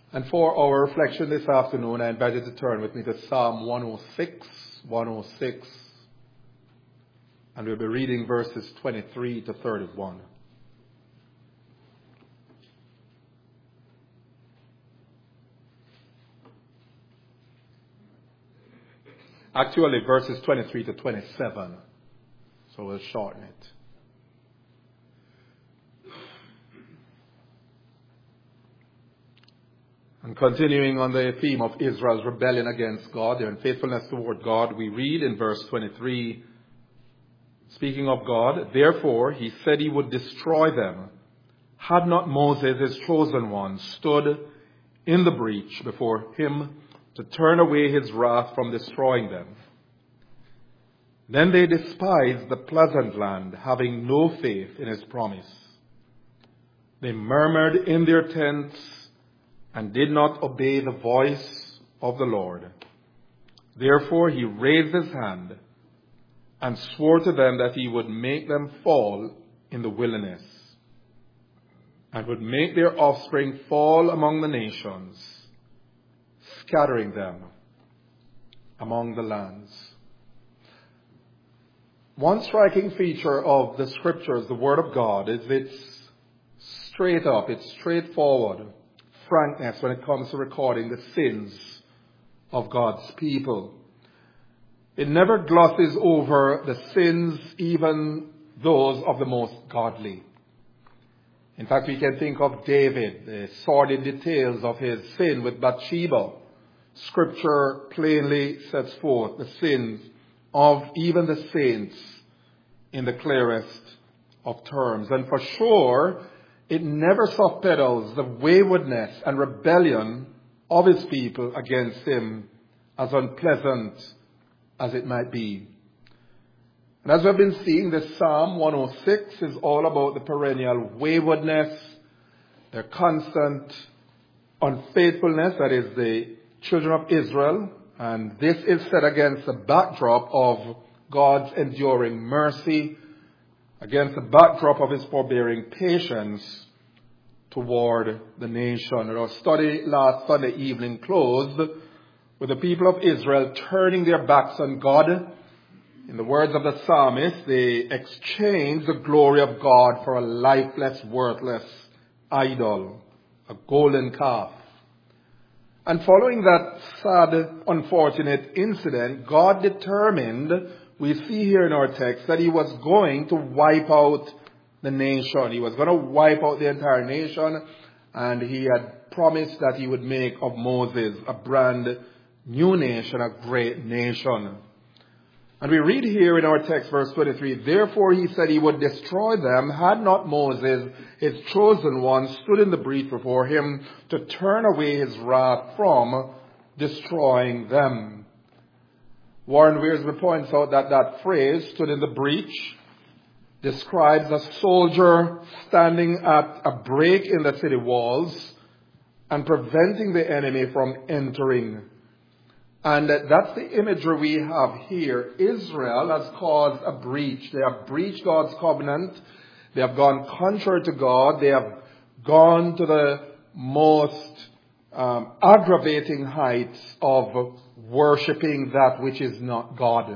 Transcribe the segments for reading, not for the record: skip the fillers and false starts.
And for our reflection this afternoon, I invite you to turn with me to Psalm 106, and we'll be reading verses 23 to 31. Actually, verses 23 to 27, so we'll shorten it. And continuing on the theme of Israel's rebellion against God, their unfaithfulness toward God, we read in verse 23, speaking of God, therefore he said he would destroy them, had not Moses, his chosen one, stood in the breach before him to turn away his wrath from destroying them. Then they despised the pleasant land, having no faith in his promise. They murmured in their tents and did not obey the voice of the Lord. Therefore he raised his hand and swore to them that he would make them fall in the wilderness and would make their offspring fall among the nations, scattering them among the lands. One striking feature of the Scriptures, the Word of God, is its straight up, its straightforward frankness when it comes to recording the sins of God's people. It never glosses over the sins, even those of the most godly. In fact, we can think of David, the sordid details of his sin with Bathsheba. Scripture plainly sets forth the sins of even the saints in the clearest of terms. And for sure, it never soft pedals the waywardness and rebellion of his people against him, as unpleasant as it might be. And as we've been seeing, this Psalm 106 is all about the perennial waywardness, their constant unfaithfulness, that is the children of Israel. And this is set against the backdrop of God's enduring mercy, against the backdrop of his forbearing patience toward the nation. And our study last Sunday evening closed with the people of Israel turning their backs on God. In the words of the psalmist, they exchanged the glory of God for a lifeless, worthless idol, a golden calf. And following that sad, unfortunate incident, God determined, we see here in our text, that he was going to wipe out the nation. He was going to wipe out the entire nation, and he had promised that he would make of Moses a brand new nation, a great nation. And we read here in our text, verse 23, therefore he said he would destroy them, had not Moses, his chosen one, stood in the breach before him to turn away his wrath from destroying them. Warren Wiersbe points out that that phrase, stood in the breach, describes a soldier standing at a break in the city walls and preventing the enemy from entering. And that's the imagery we have here. Israel has caused a breach. They have breached God's covenant. They have gone contrary to God. They have gone to the most aggravating heights of worshipping that which is not God.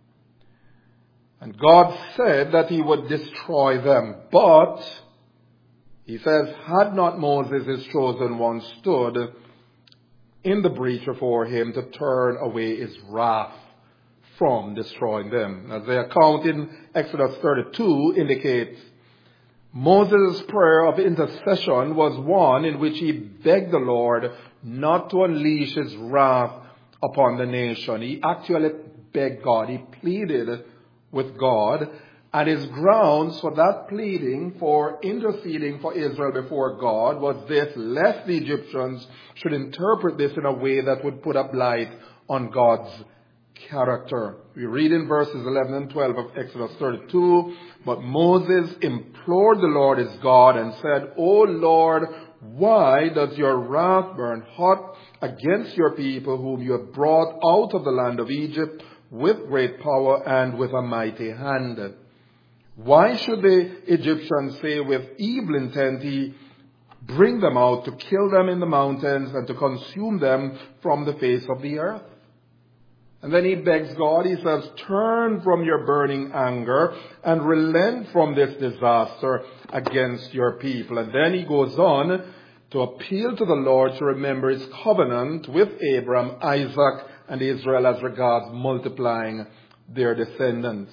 And God said that he would destroy them. But, he says, had not Moses, his chosen one, stood in the breach before him to turn away his wrath from destroying them. As the account in Exodus 32 indicates, Moses' prayer of intercession was one in which he begged the Lord not to unleash his wrath upon the nation. He actually begged God. He pleaded with God. And his grounds for that pleading, for interceding for Israel before God, was this: lest the Egyptians should interpret this in a way that would put a blight on God's character. We read in verses 11 and 12 of Exodus 32, but Moses implored the Lord his God and said, O Lord, why does your wrath burn hot against your people whom you have brought out of the land of Egypt with great power and with a mighty hand? Why should the Egyptians say with evil intent he bring them out, to kill them in the mountains, and to consume them from the face of the earth. And then he begs God, he says, turn from your burning anger and relent from this disaster against your people. And then he goes on to appeal to the Lord to remember his covenant with Abraham, Isaac, and Israel as regards multiplying their descendants.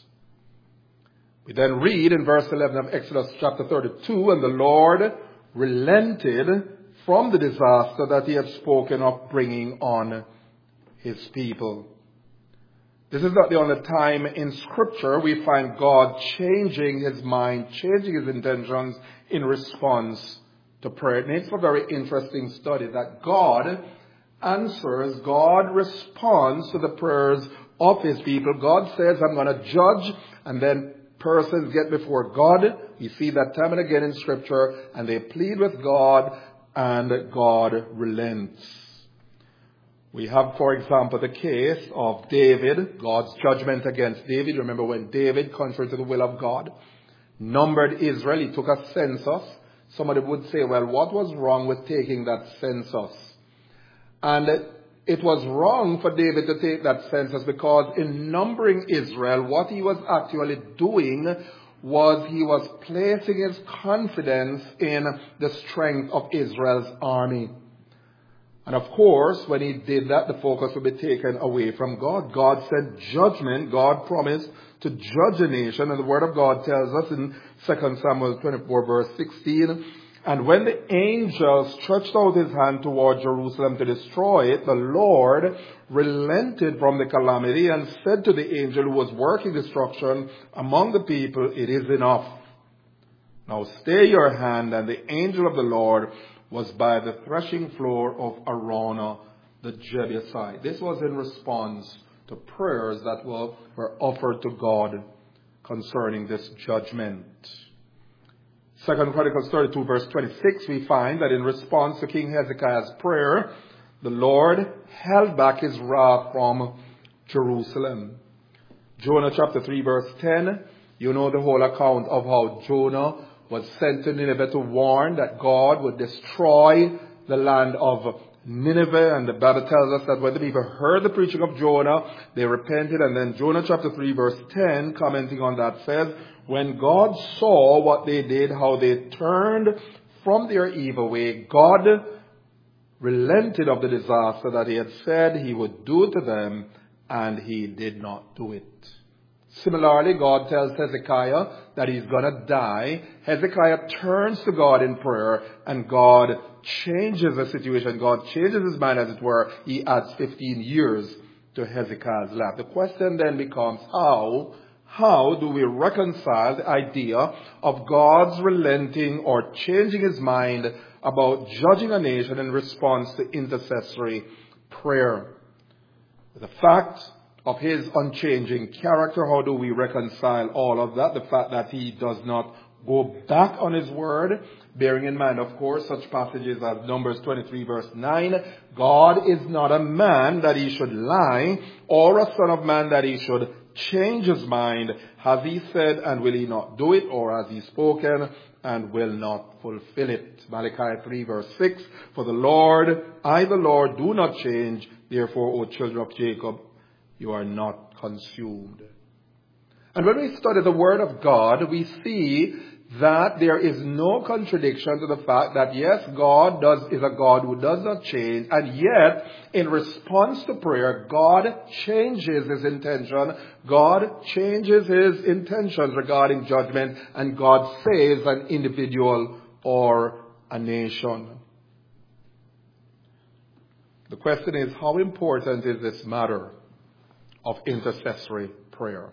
We then read in verse 11 of Exodus chapter 32, and the Lord relented from the disaster that he had spoken of bringing on his people. This is not the only time in Scripture we find God changing his mind, changing his intentions in response to prayer. It makes for a very interesting study that God answers, God responds to the prayers of his people. God says, I'm going to judge, and then persons get before God. We see that time and again in Scripture, and they plead with God, and God relents. We have, for example, the case of David, God's judgment against David. Remember when David, contrary to the will of God, numbered Israel, he took a census. Somebody would say, well, what was wrong with taking that census? And it was wrong for David to take that census because in numbering Israel, what he was actually doing was he was placing his confidence in the strength of Israel's army. And of course, when he did that, the focus would be taken away from God. God sent judgment. God promised to judge a nation. And the Word of God tells us in 2 Samuel 24 verse 16, and when the angel stretched out his hand toward Jerusalem to destroy it, the Lord relented from the calamity and said to the angel who was working destruction among the people, it is enough. Now stay your hand. And the angel of the Lord was by the threshing floor of Araunah the Jebusite. This was in response to prayers that were offered to God concerning this judgment. 2 Chronicles 32 verse 26, we find that in response to King Hezekiah's prayer, the Lord held back his wrath from Jerusalem. Jonah chapter 3 verse 10, you know the whole account of how Jonah was sent to Nineveh to warn that God would destroy the land of Nineveh. And the Bible tells us that when the people heard the preaching of Jonah, they repented. And then Jonah chapter 3 verse 10, commenting on that, says, when God saw what they did, how they turned from their evil way, God relented of the disaster that he had said he would do to them, and he did not do it. Similarly, God tells Hezekiah that he's going to die. Hezekiah turns to God in prayer, and God changes the situation. God changes his mind, as it were. He adds 15 years to Hezekiah's life. The question then becomes, how do we reconcile the idea of God's relenting or changing his mind about judging a nation in response to intercessory prayer? The fact of his unchanging character, how do we reconcile all of that? The fact that he does not go back on his word, bearing in mind, of course, such passages as Numbers 23 verse 9, God is not a man that he should lie, or a son of man that he should change his mind. Has he said, and will he not do it? Or has he spoken, and will not fulfill it? Malachi 3 verse 6, for the Lord, I the Lord, do not change. Therefore, O children of Jacob, you are not consumed. And when we study the Word of God, we see that there is no contradiction to the fact that, yes, God is a God who does not change, and yet, in response to prayer, God changes his intention. God changes his intentions regarding judgment, and God saves an individual or a nation. The question is, how important is this matter of intercessory prayer?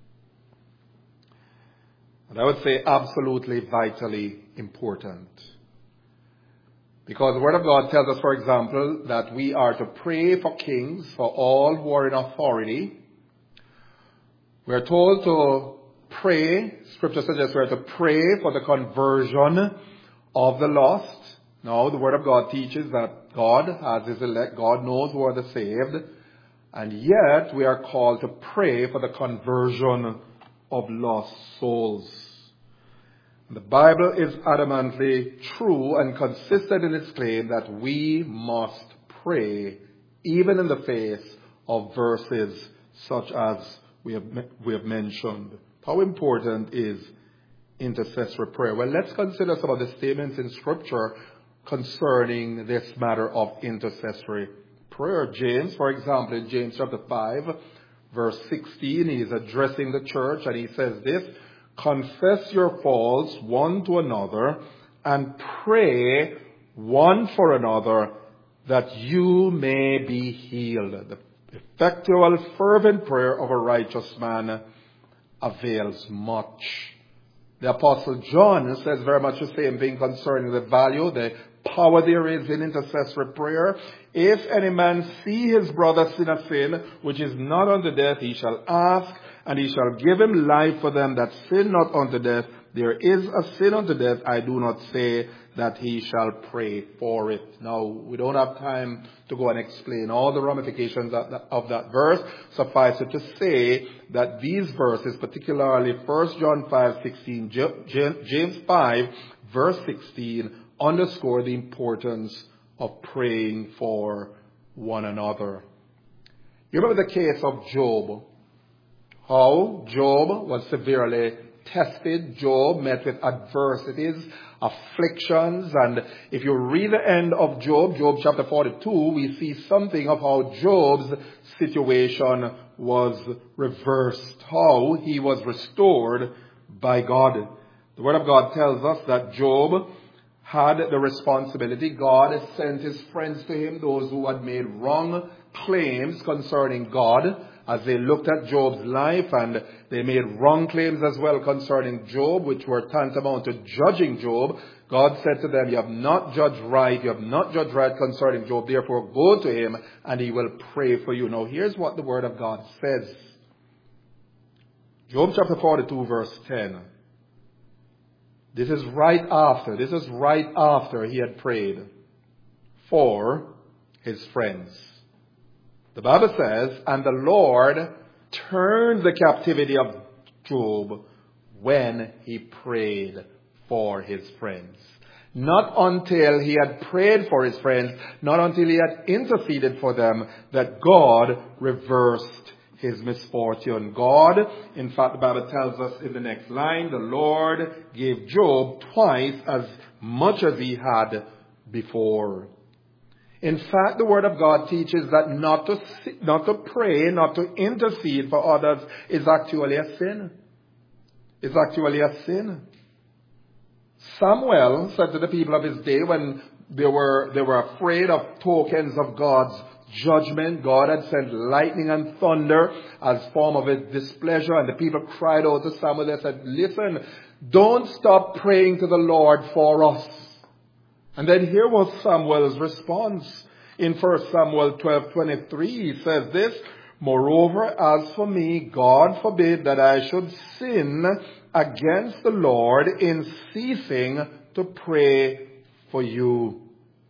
And I would say absolutely vitally important. Because the Word of God tells us, for example, that we are to pray for kings, for all who are in authority. We are told to pray, Scripture suggests we are to pray for the conversion of the lost. Now, the Word of God teaches that God has his elect, God knows who are the saved, and yet we are called to pray for the conversion of lost souls. The Bible is adamantly true and consistent in its claim that we must pray even in the face of verses such as we have mentioned. How important is intercessory prayer? Well, let's consider some of the statements in Scripture concerning this matter of intercessory prayer. James, for example, in James chapter 5, verse 16, he is addressing the church and he says this: confess your faults one to another and pray one for another that you may be healed. The effectual, fervent prayer of a righteous man avails much. The Apostle John says very much the same thing concerning the value, the power there is in intercessory prayer. If any man see his brother sin a sin which is not unto death, he shall ask, and he shall give him life for them that sin not unto death. There is a sin unto death. I do not say that he shall pray for it. Now, we don't have time to go and explain all the ramifications of that verse. Suffice it to say that these verses, particularly 1 John 5:16, James 5, verse 16, underscore the importance of praying for one another. You remember the case of Job? How Job was severely tested. Job met with adversities, afflictions, and if you read the end of Job, Job chapter 42, we see something of how Job's situation was reversed, how he was restored by God. The Word of God tells us that Job had the responsibility. God had sent his friends to him, those who had made wrong claims concerning God, as they looked at Job's life, and they made wrong claims as well concerning Job, which were tantamount to judging Job. God said to them, you have not judged right, you have not judged right concerning Job, therefore go to him and he will pray for you. Now here's what the Word of God says. Job chapter 42 verse 10. This is right after he had prayed for his friends. The Bible says, and the Lord turned the captivity of Job when he prayed for his friends. Not until he had prayed for his friends, not until he had interceded for them, that God reversed his misfortune. God, in fact, the Bible tells us in the next line, the Lord gave Job twice as much as he had before. In fact, the Word of God teaches that not to pray, not to intercede for others is actually a sin. It's actually a sin. Samuel said to the people of his day when they were afraid of tokens of God's judgment, God had sent lightning and thunder as form of his displeasure, and the people cried out to Samuel. They said, listen, don't stop praying to the Lord for us. And then here was Samuel's response. In 1 Samuel 12:23, he says this, moreover, as for me, God forbid that I should sin against the Lord in ceasing to pray for you.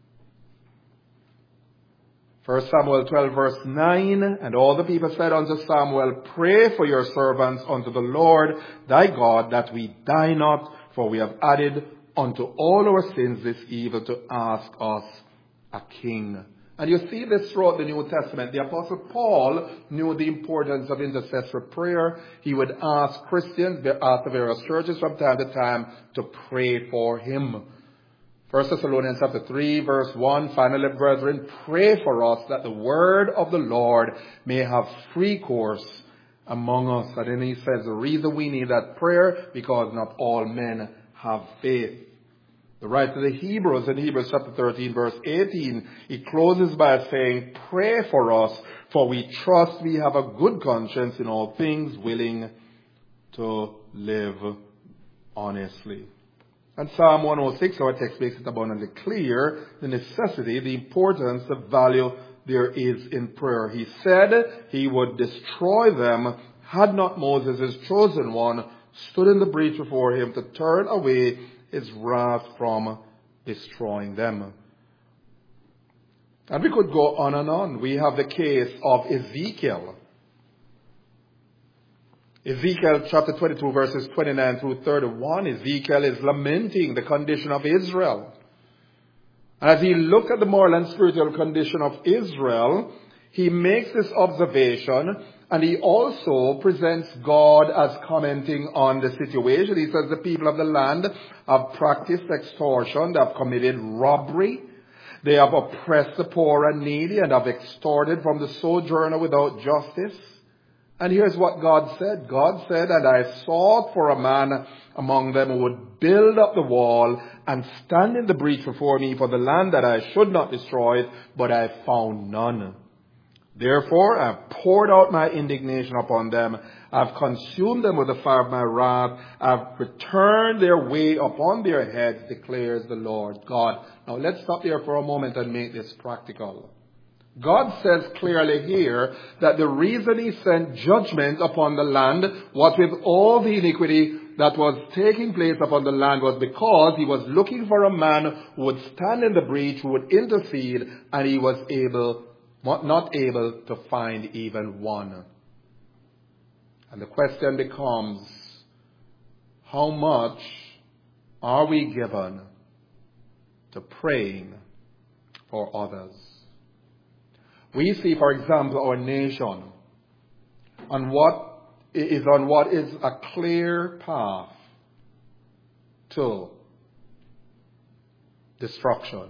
1 Samuel 12 verse 9, and all the people said unto Samuel, pray for your servants unto the Lord thy God, that we die not, for we have added unto all our sins this evil to ask us a king. And you see this throughout the New Testament. The Apostle Paul knew the importance of intercessory prayer. He would ask Christians at the various churches from time to time to pray for him. 1 Thessalonians chapter 3 verse 1, finally, brethren, pray for us that the word of the Lord may have free course among us. And then he says the reason we need that prayer, because not all men have faith. The writer to the Hebrews in Hebrews chapter 13 verse 18, he closes by saying, pray for us, for we trust we have a good conscience in all things, willing to live honestly. And Psalm 106, our text makes it abundantly clear, the necessity, the importance, the value there is in prayer. He said he would destroy them had not Moses, his chosen one, stood in the breach before him to turn away his wrath from destroying them. And we could go on and on. We have the case of Ezekiel. Ezekiel chapter 22 verses 29 through 31, Ezekiel is lamenting the condition of Israel. As he looked at the moral and spiritual condition of Israel, he makes this observation, and he also presents God as commenting on the situation. He says the people of the land have practiced extortion, they have committed robbery, they have oppressed the poor and needy, and have extorted from the sojourner without justice. And here's what God said. God said, and I sought for a man among them who would build up the wall and stand in the breach before me for the land, that I should not destroy it, but I found none. Therefore I have poured out my indignation upon them. I have consumed them with the fire of my wrath. I have returned their way upon their heads, declares the Lord God. Now let's stop there for a moment and make this practical. God says clearly here that the reason he sent judgment upon the land, what with all the iniquity that was taking place upon the land, was because he was looking for a man who would stand in the breach, who would intercede, and he was not able to find even one. And the question becomes, how much are we given to praying for others? We see, for example, our nation on what is a clear path to destruction.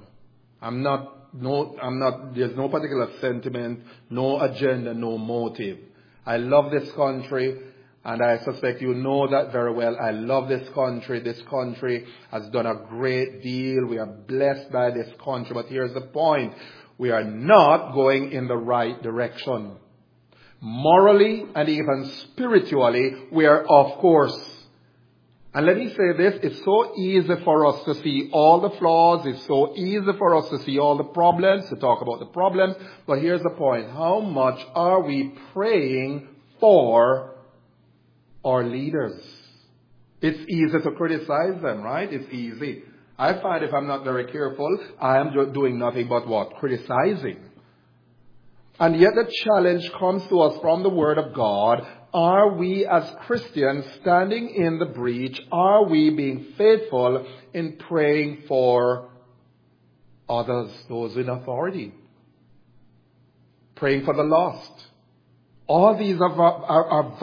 There's no particular sentiment, no agenda, no motive. I love this country, and I suspect you know that very well. I love this country. This country has done a great deal. We are blessed by this country. But here's the point. We are not going in the right direction. Morally and even spiritually, we are off course. And let me say this, it's so easy for us to see all the flaws, it's so easy for us to see all the problems, to talk about the problems, but here's the point, how much are we praying for our leaders? It's easy to criticize them, right? It's easy. I find if I'm not very careful, I am doing nothing but what? Criticizing. And yet the challenge comes to us from the Word of God. Are we as Christians standing in the breach? Are we being faithful in praying for others, those in authority? Praying for the lost. All these are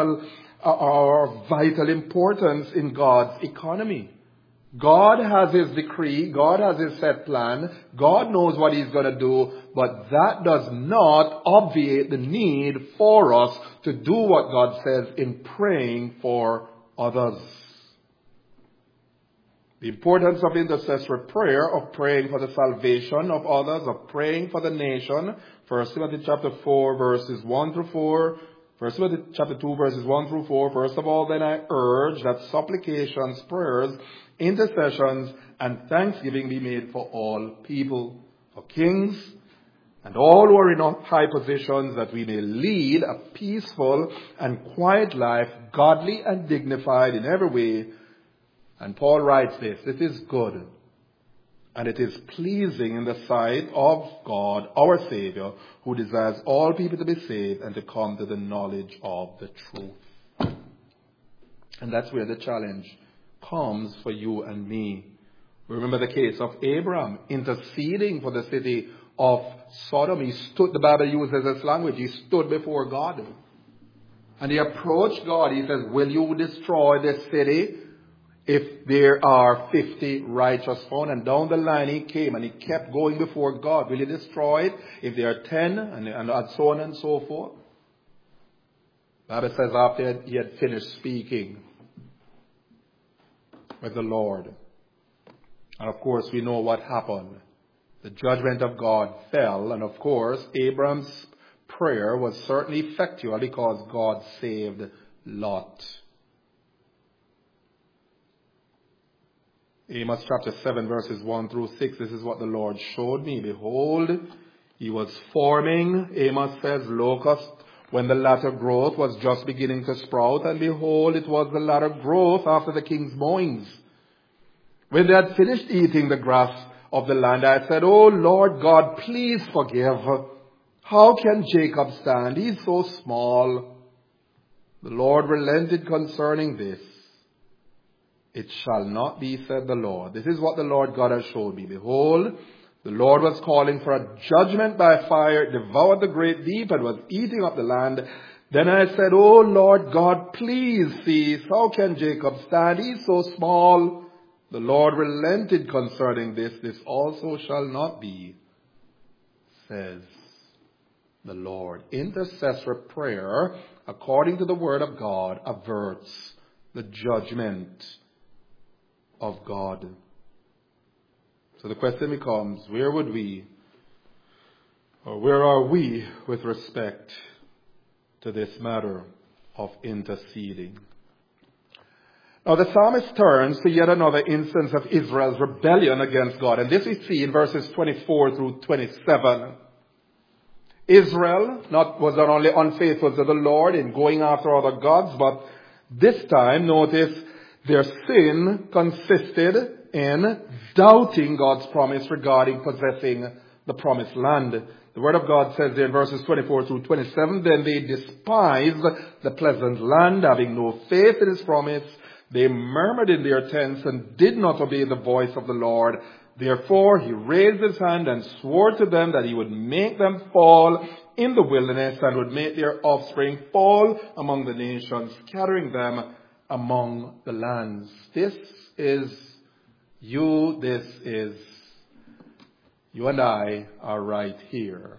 vital importance in God's economy. God has his decree, God has his set plan, God knows what he's going to do, but that does not obviate the need for us to do what God says in praying for others. The importance of intercessory prayer, of praying for the salvation of others, of praying for the nation. 1 Timothy chapter 4 verses 1 through 4. 1 Timothy chapter 2 verses 1 through 4. First of all, then I urge that supplications, prayers, intercessions, and thanksgiving be made for all people, for kings, and all who are in high positions, that we may lead a peaceful and quiet life, godly and dignified in every way. And Paul writes this, it is good, and it is pleasing in the sight of God, our Savior, who desires all people to be saved and to come to the knowledge of the truth. And that's where the challenge comes for you and me. Remember the case of Abraham interceding for the city of Sodom. He stood, the Bible uses this language, he stood before God. And he approached God. He says, will you destroy this city if there are 50 righteous found? And down the line he came and he kept going before God. Will you destroy it if there are 10? And so on and so forth. The Bible says after he had finished speaking with the Lord. And of course we know what happened. The judgment of God fell, and of course Abraham's prayer was certainly effectual because God saved Lot. Amos chapter 7 verses 1 through 6, this is what the Lord showed me. Behold, he was forming, Amos says, locusts, when the latter growth was just beginning to sprout, and behold, it was the latter growth after the king's mowings. When they had finished eating the grass of the land, I said, O Lord God, please forgive. How can Jacob stand? He is so small. The Lord relented concerning this. It shall not be, said the Lord. This is what the Lord God has showed me. Behold, the Lord was calling for a judgment by fire, it devoured the great deep, and was eating up the land. Then I said, O Lord God, please cease. How can Jacob stand? He is so small. The Lord relented concerning this. This also shall not be, says the Lord. Intercessory prayer, according to the word of God, averts the judgment of God. So the question becomes, where are we with respect to this matter of interceding? Now the psalmist turns to yet another instance of Israel's rebellion against God. And this we see in verses 24 through 27. Israel was not only unfaithful to the Lord in going after other gods, but this time, notice, their sin consisted in doubting God's promise regarding possessing the promised land. The word of God says there in verses 24 through 27, then they despised the pleasant land, having no faith in his promise. They murmured in their tents and did not obey the voice of the Lord. Therefore he raised his hand and swore to them that he would make them fall in the wilderness and would make their offspring fall among the nations, scattering them among the lands. This is you and I are right here.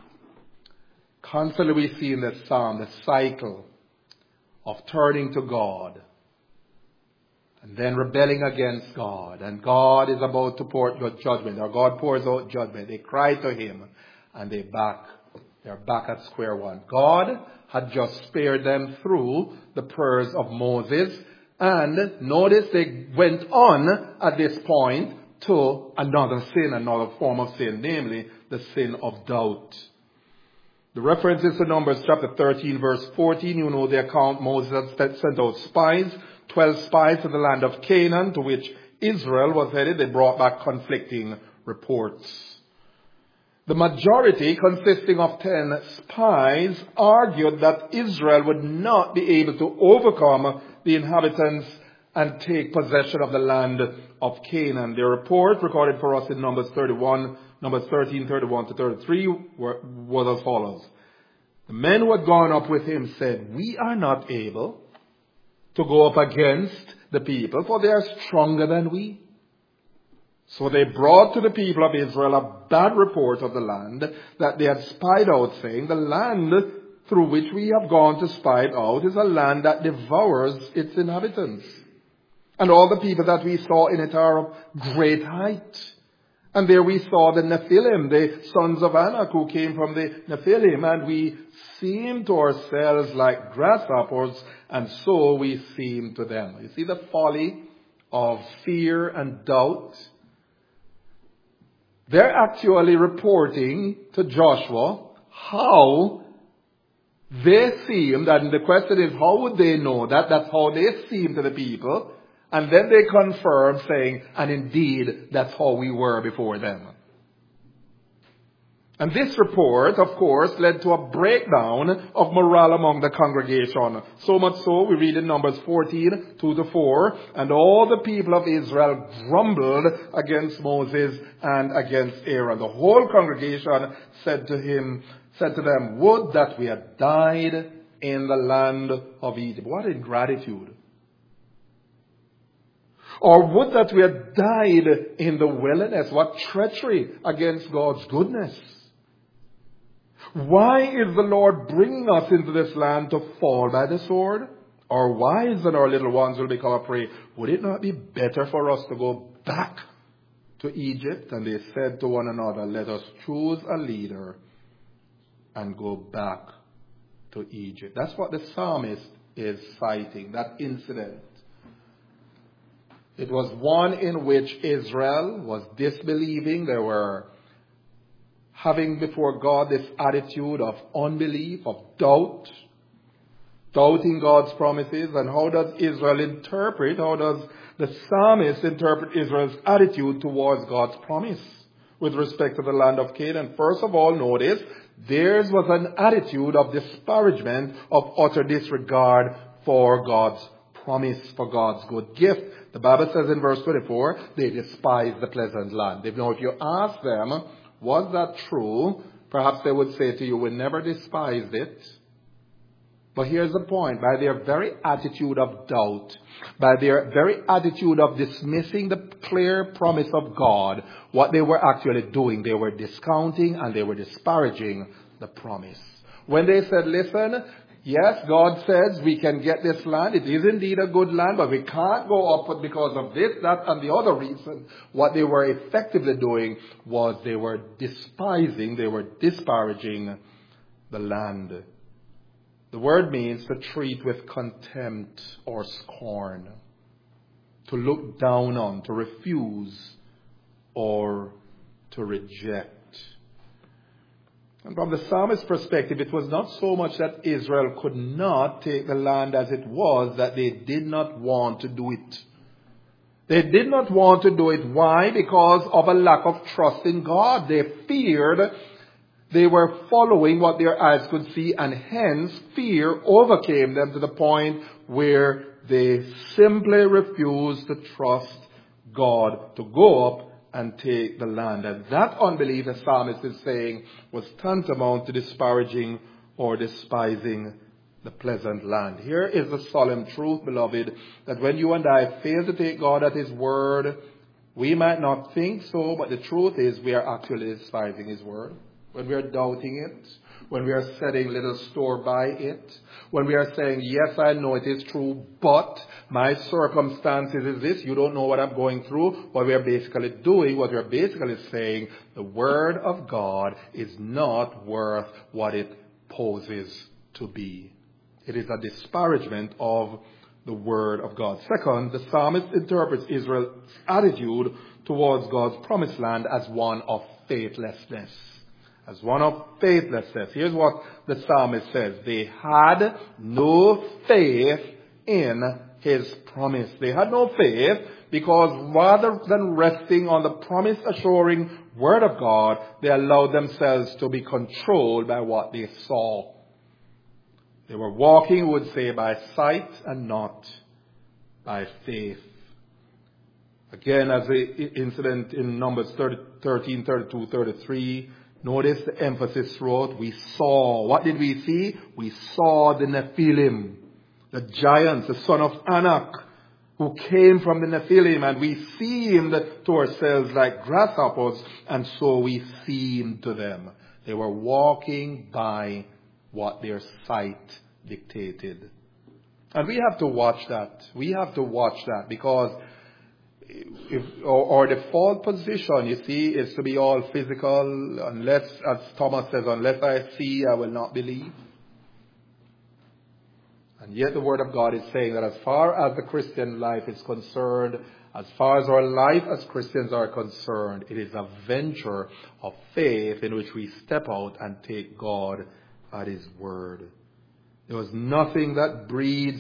Constantly we see in this psalm the cycle of turning to God and then rebelling against God. And God is about to pour out judgment, or God pours out judgment. They cry to him and they're back at square one. God had just spared them through the prayers of Moses. And notice they went on at this point to another sin, another form of sin, namely the sin of doubt. The reference is to Numbers chapter 13, verse 14. You know the account. Moses had sent out spies, 12 spies to the land of Canaan, to which Israel was headed. They brought back conflicting reports. The majority, consisting of 10 spies, argued that Israel would not be able to overcome the inhabitants and take possession of the land of Canaan. Their report, recorded for us in Numbers 13, 31 to 33, was as follows. The men who had gone up with him said, we are not able to go up against the people, for they are stronger than we. So they brought to the people of Israel a bad report of the land that they had spied out, saying, the land through which we have gone to spy it out is a land that devours its inhabitants. And all the people that we saw in it are of great height. And there we saw the Nephilim, the sons of Anak, who came from the Nephilim, and we seemed to ourselves like grasshoppers, and so we seemed to them. You see the folly of fear and doubt? They're actually reporting to Joshua how they seemed, and the question is, how would they know that? That's how they seemed to the people. And then they confirm, saying, and indeed, that's how we were before them. And this report, of course, led to a breakdown of morale among the congregation. So much so, we read in Numbers 14, 2-4, and all the people of Israel grumbled against Moses and against Aaron. The whole congregation said to them, would that we had died in the land of Egypt. What ingratitude. Or would that we had died in the wilderness. What treachery against God's goodness. Why is the Lord bringing us into this land to fall by the sword? Our wives and our little ones will become a prey. Would it not be better for us to go back to Egypt? And they said to one another, let us choose a leader and go back to Egypt. That's what the psalmist is citing, that incident. It was one in which Israel was disbelieving. They were having before God this attitude of unbelief, of doubt, doubting God's promises. And how does the psalmist interpret Israel's attitude towards God's promise? with respect to the land of Canaan. First of all, notice, theirs was an attitude of disparagement, of utter disregard for God's promise, for God's good gift. The Bible says in verse 24, they despised the pleasant land. Now, if you ask them, was that true? Perhaps they would say to you, we never despised it. But here's the point. By their very attitude of doubt, by their very attitude of dismissing the clear promise of God, what they were actually doing, they were discounting and they were disparaging the promise. When they said, listen, yes, God says we can get this land. It is indeed a good land, but we can't go up because of this, that, and the other reason. What they were effectively doing was they were despising, they were disparaging the land. The word means to treat with contempt or scorn, to look down on, to refuse, or to reject. And from the psalmist's perspective, it was not so much that Israel could not take the land as it was, that they did not want to do it. They did not want to do it. Why? Because of a lack of trust in God. They feared they were following what their eyes could see, and hence fear overcame them to the point where they simply refused to trust God to go up and take the land. And that unbelief, the psalmist is saying, was tantamount to disparaging or despising the pleasant land. Here is the solemn truth, beloved, that when you and I fail to take God at His word, we might not think so, but the truth is we are actually despising His word. When we are doubting it, when we are setting little store by it, when we are saying, yes, I know it is true, but my circumstances is this, you don't know what I'm going through, what we are basically doing, what we are basically saying, the word of God is not worth what it poses to be. It is a disparagement of the word of God. Second, the psalmist interprets Israel's attitude towards God's promised land as one of faithlessness. As one of faithlessness. Here's what the psalmist says. They had no faith in His promise. They had no faith because rather than resting on the promise assuring word of God, they allowed themselves to be controlled by what they saw. They were walking, we would say, by sight and not by faith. Again, as the incident in Numbers 13, 32, 33, notice the emphasis throughout. We saw. What did we see? We saw the Nephilim, the giants, the son of Anak, who came from the Nephilim, and we seemed to ourselves like grasshoppers, and so we seemed to them. They were walking by what their sight dictated. And we have to watch that. We have to watch that because our default position, you see, is to be all physical, unless, as Thomas says, unless I see, I will not believe. And yet the Word of God is saying that as far as the Christian life is concerned, as far as our life as Christians are concerned, it is a venture of faith in which we step out and take God at His word. There was nothing that breeds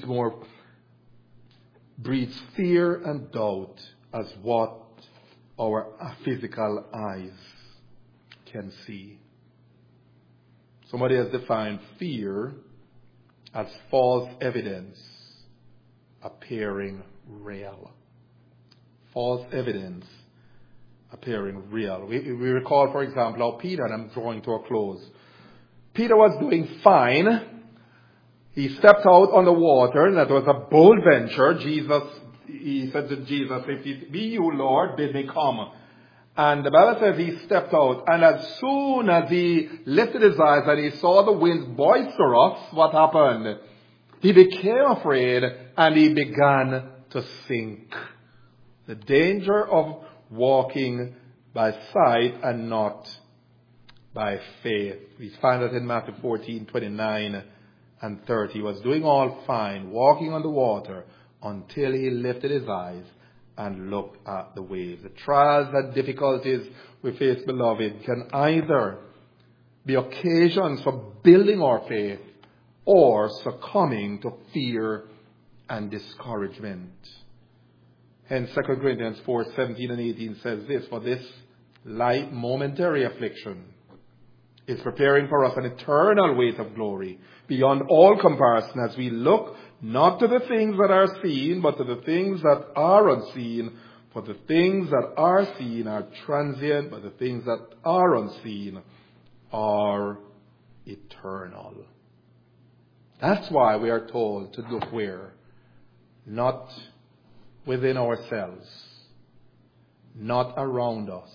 fear and doubt as what our physical eyes can see. Somebody has defined fear as false evidence appearing real. False evidence appearing real. We recall, for example, how Peter, and I'm drawing to a close. Peter was doing fine. He stepped out on the water, and that was a bold venture. He said to Jesus, if it be you, Lord, bid me come. And the Bible says he stepped out, and as soon as he lifted his eyes and he saw the winds boisterous, what happened? He became afraid and he began to sink. The danger of walking by sight and not by faith. We find that in Matthew 14:29 and 30. He was doing all fine, walking on the water, until he lifted his eyes and looked at the waves. The trials and difficulties we face, beloved, can either be occasions for building our faith or succumbing to fear and discouragement. Hence 2 Corinthians 4:17 and 18 says this, for this light, momentary affliction is preparing for us an eternal weight of glory beyond all comparison as we look not to the things that are seen, but to the things that are unseen. For the things that are seen are transient, but the things that are unseen are eternal. That's why we are told to look where? Not within ourselves, not around us,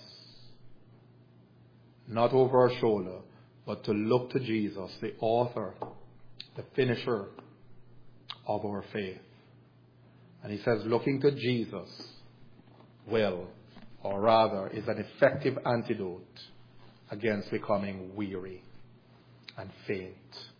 not over our shoulder, but to look to Jesus, the author, the finisher of our faith. And he says looking to Jesus will, or rather is an effective antidote against becoming weary and faint.